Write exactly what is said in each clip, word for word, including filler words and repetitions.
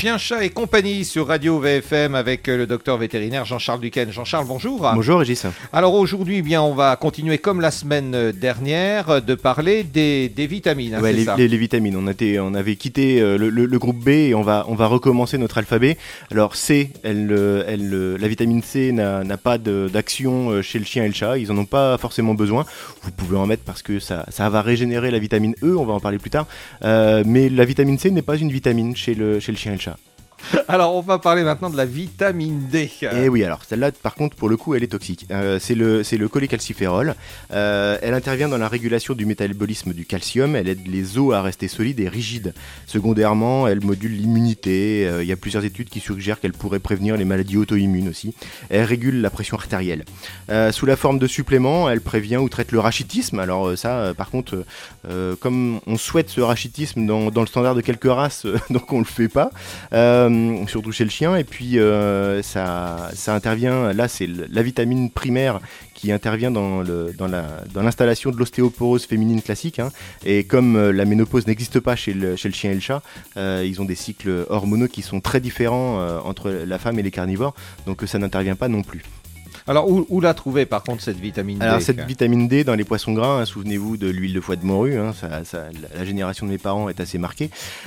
Chien, chat et compagnie sur Radio V F M avec le docteur vétérinaire Jean-Charles Duquesne. Jean-Charles, bonjour. Bonjour Régis. Alors aujourd'hui, eh bien, on va continuer comme la semaine dernière de parler des, des vitamines. Hein, ouais, c'est les, ça les, les vitamines. On, était, on avait quitté le, le, le groupe B et on va, on va recommencer notre alphabet. Alors C, elle, elle, la vitamine C n'a, n'a pas de, d'action chez le chien et le chat. Ils n'en ont pas forcément besoin. Vous pouvez en mettre parce que ça, ça va régénérer la vitamine E. On va en parler plus tard. Euh, mais la vitamine C n'est pas une vitamine chez le, chez le chien et le chat. Alors on va parler maintenant de la vitamine D. Et oui, alors celle-là par contre pour le coup elle est toxique. Euh, c'est le, c'est le cholécalciférol. Euh, elle intervient dans la régulation du métabolisme du calcium. Elle aide les os à rester solides et rigides. Secondairement, elle module l'immunité. Euh, il y a plusieurs études qui suggèrent qu'elle pourrait prévenir les maladies auto-immunes aussi. Elle régule la pression artérielle. Euh, sous la forme de supplément, elle prévient ou traite le rachitisme. Alors euh, ça euh, par contre, euh, comme on souhaite ce rachitisme dans, dans le standard de quelques races, euh, donc on le fait pas. Euh, surtout chez le chien, et puis euh, ça, ça intervient, là c'est la vitamine primaire qui intervient dans, le, dans, la, dans l'installation de l'ostéoporose féminine classique, hein, et comme euh, la ménopause n'existe pas chez le, chez le chien et le chat, euh, ils ont des cycles hormonaux qui sont très différents euh, entre la femme et les carnivores, donc ça n'intervient pas non plus. Alors, où, où la trouver par contre cette vitamine D? Alors, cette vitamine D dans les poissons gras, hein, souvenez-vous de l'huile de foie de morue, hein, ça, ça, la génération de mes parents est assez marquée.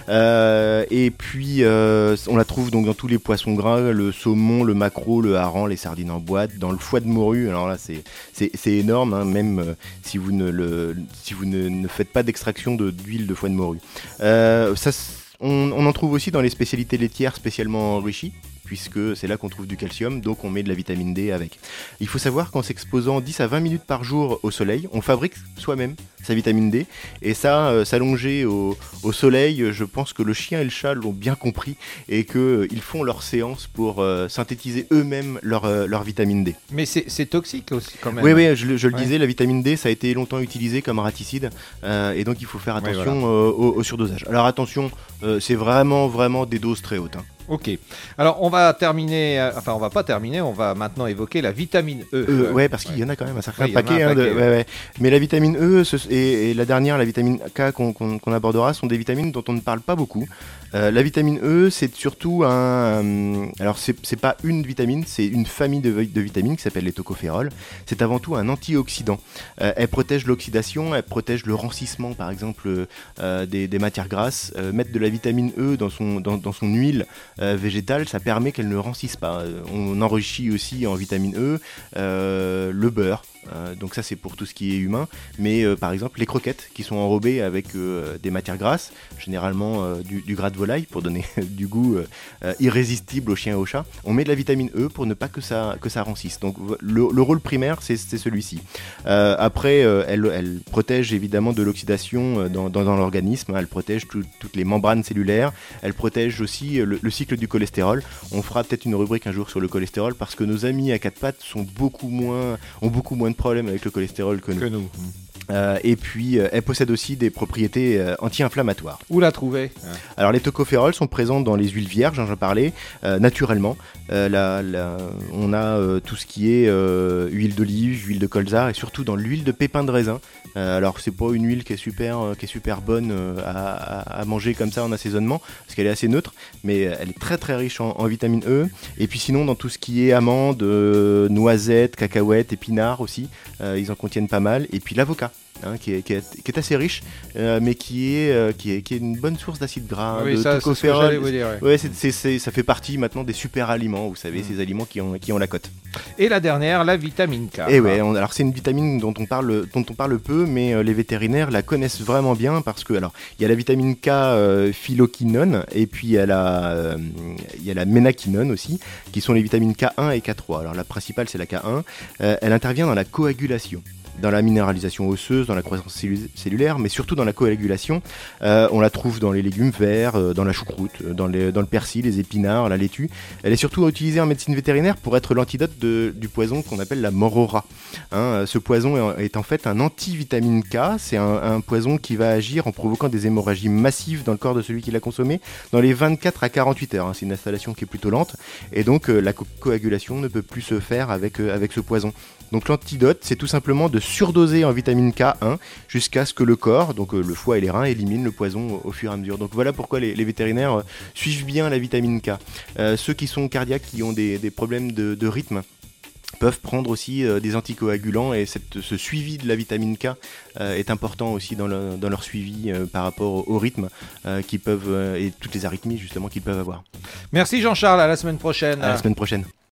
Euh, et puis, euh, on la trouve donc dans tous les poissons gras, le saumon, le maquereau, le hareng, les sardines en boîte, dans le foie de morue. Alors là, c'est, c'est, c'est énorme, hein, même euh, si vous, ne, le, si vous ne, ne faites pas d'extraction de, d'huile de foie de morue. Euh, ça, on, on en trouve aussi dans les spécialités laitières spécialement enrichies, puisque c'est là qu'on trouve du calcium, donc on met de la vitamine D avec. Il faut savoir qu'en s'exposant dix à vingt minutes par jour au soleil, on fabrique soi-même sa vitamine D, et ça, euh, s'allonger au, au soleil, je pense que le chien et le chat l'ont bien compris, et qu'ils euh, font leur séance pour euh, synthétiser eux-mêmes leur, euh, leur vitamine D. Mais c'est, c'est toxique aussi quand même. Oui, oui, je, je le ouais. disais, la vitamine D, ça a été longtemps utilisé comme raticide, euh, et donc il faut faire attention oui, voilà. euh, au, au surdosage. Alors attention, euh, c'est vraiment, vraiment des doses très hautes, hein. Ok. Alors on va terminer, euh, enfin on va pas terminer, on va maintenant évoquer la vitamine E. Euh, ouais, parce qu'il ouais. y en a quand même un certain ouais, paquet. Un hein, paquet de, ouais. Ouais, ouais. Mais la vitamine E ce, et, et la dernière, la vitamine K qu'on, qu'on, qu'on abordera, sont des vitamines dont on ne parle pas beaucoup. Euh, la vitamine E, c'est surtout un... Euh, alors c'est, c'est pas une vitamine, c'est une famille de, de vitamines qui s'appelle les tocophérols. C'est avant tout un antioxydant. Euh, elle protège l'oxydation, elle protège le rancissement par exemple euh, des, des matières grasses. Euh, mettre de la vitamine E dans son, dans, dans son huile euh, végétale, ça permet qu'elle ne rancisse pas. On enrichit aussi en vitamine E euh, le beurre. Euh, donc ça c'est pour tout ce qui est humain, mais euh, par exemple les croquettes qui sont enrobées avec euh, des matières grasses, généralement euh, du, du gras de volaille pour donner du goût euh, irrésistible aux chiens et aux chats, on met de la vitamine E pour ne pas que ça, que ça rancisse. Donc le, le rôle primaire c'est, c'est celui-ci. Euh, après euh, elle, elle protège évidemment de l'oxydation dans, dans, dans l'organisme, elle protège tout, toutes les membranes cellulaires, elle protège aussi le, le cycle du cholestérol. On fera peut-être une rubrique un jour sur le cholestérol parce que nos amis à quatre pattes sont beaucoup moins, ont beaucoup moins de problème avec le cholestérol que nous. Que nous. Euh, et puis, euh, elle possède aussi des propriétés euh, anti-inflammatoires. Où la trouver? Alors, les tocophérols sont présents dans les huiles vierges, hein, j'en parlais, euh, naturellement. Euh, la, la, on a euh, tout ce qui est euh, huile d'olive, huile de colza, et surtout dans l'huile de pépins de raisin. Euh, alors, c'est pas une huile qui est super, euh, qui est super bonne euh, à, à, à manger comme ça en assaisonnement, parce qu'elle est assez neutre, mais elle est très très riche en, en vitamine E. Et puis sinon, dans tout ce qui est amandes, euh, noisettes, cacahuètes, épinards aussi, euh, ils en contiennent pas mal. Et puis l'avocat. Hein, qui, est, qui, est, qui est assez riche, euh, mais qui est, euh, qui, est, qui est une bonne source d'acide gras, oui, de ça, tocophérols. C'est dire, ouais. Ouais, c'est, c'est, c'est, ça fait partie maintenant des super aliments, vous savez, mmh. ces aliments qui ont, qui ont la cote. Et la dernière, la vitamine K. Et ouais, on, alors c'est une vitamine dont on parle, dont on parle peu, mais euh, les vétérinaires la connaissent vraiment bien parce que, alors, il y a la vitamine K euh, phyloquinone et puis il y a la, euh, il y a la ménaquinone aussi, qui sont les vitamines K un et K trois. Alors la principale c'est la K un, euh, elle intervient dans la coagulation, dans la minéralisation osseuse, dans la croissance cellu- cellulaire, mais surtout dans la coagulation. Euh, on la trouve dans les légumes verts, euh, dans la choucroute, dans, les, dans le persil, les épinards, la laitue. Elle est surtout utilisée en médecine vétérinaire pour être l'antidote de, du poison qu'on appelle la mort au rat. Hein, ce poison est, est en fait un anti-vitamine K. C'est un, un poison qui va agir en provoquant des hémorragies massives dans le corps de celui qui l'a consommé dans les vingt-quatre à quarante-huit heures. Hein. C'est une installation qui est plutôt lente et donc euh, la co- coagulation ne peut plus se faire avec, euh, avec ce poison. Donc l'antidote, c'est tout simplement de surdoser en vitamine K un jusqu'à ce que le corps, donc euh, le foie et les reins, éliminent le poison au, au fur et à mesure. Donc voilà pourquoi les, les vétérinaires euh, suivent bien la vitamine K. Euh, ceux qui sont cardiaques, qui ont des, des problèmes de, de rythme, peuvent prendre aussi euh, des anticoagulants, et cette, ce suivi de la vitamine K euh, est important aussi dans, le, dans leur suivi euh, par rapport au, au rythme euh, qu'ils peuvent, euh, et toutes les arythmies justement qu'ils peuvent avoir. Merci Jean-Charles, à la semaine prochaine. À la semaine prochaine.